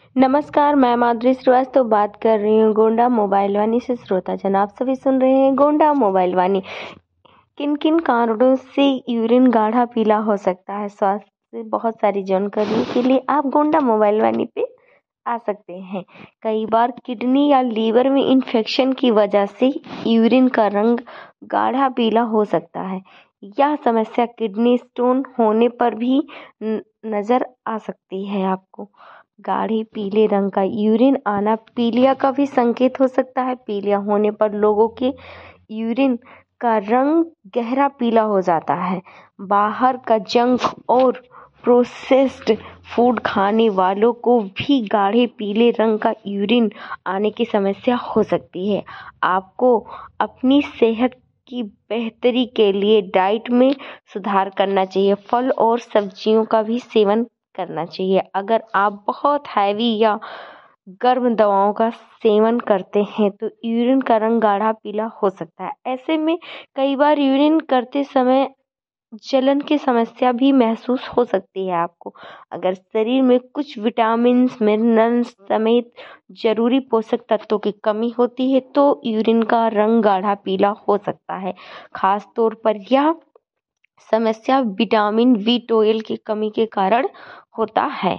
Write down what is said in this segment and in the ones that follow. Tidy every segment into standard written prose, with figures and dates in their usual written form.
नमस्कार, मैं माधुरी श्रीवास्तव बात कर रही हूँ गोंडा मोबाइल वाणी से। श्रोता जन आप सभी सुन रहे हैं गोंडा मोबाइल वाणी। किन किन कारणों से यूरिन गाढ़ा पीला हो सकता है, स्वास्थ्य से बहुत सारी जानकारी के लिए आप गोंडा मोबाइल वाणी पे आ सकते हैं। कई बार किडनी या लीवर में इन्फेक्शन की वजह से यूरिन का रंग गाढ़ा पीला हो सकता है। यह समस्या किडनी स्टोन होने पर भी नजर आ सकती है। आपको गाढ़े पीले रंग का यूरिन आना पीलिया का भी संकेत हो सकता है। पीलिया होने पर लोगों के यूरिन का रंग गहरा पीला हो जाता है। बाहर का जंक और प्रोसेस्ड फूड खाने वालों को भी गाढ़े पीले रंग का यूरिन आने की समस्या हो सकती है। आपको अपनी सेहत की बेहतरी के लिए डाइट में सुधार करना चाहिए। फल और सब्जियों का भी सेवन करना चाहिए। अगर आप बहुत हैवी या गर्म दवाओं का सेवन करते हैं तो यूरिन का रंग गाढ़ा पीला हो सकता है। ऐसे में कई बार यूरिन करते समय जलन की समस्या भी महसूस हो सकती है आपको। अगर शरीर में कुछ विटामिन्स, मिनरल्स समेत जरूरी पोषक तत्वों की कमी होती है तो यूरिन का रंग गाढ़ा पीला हो सकता है। खास तौर पर यह समस्या विटामिन B12 की कमी के कारण होता है।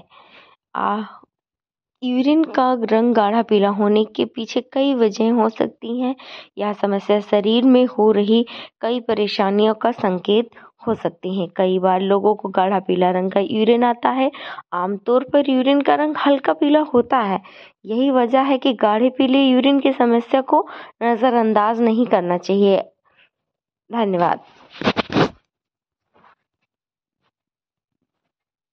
यूरिन का रंग गाढ़ा पीला होने के पीछे कई वजह हो सकती हैं। यह समस्या शरीर में हो रही कई परेशानियों का संकेत हो सकती हैं। कई बार लोगों को गाढ़ा पीला रंग का यूरिन आता है। आमतौर पर यूरिन का रंग हल्का पीला होता है। यही वजह है कि गाढ़े पीले यूरिन की समस्या को नज़रअंदाज नहीं करना चाहिए। धन्यवाद।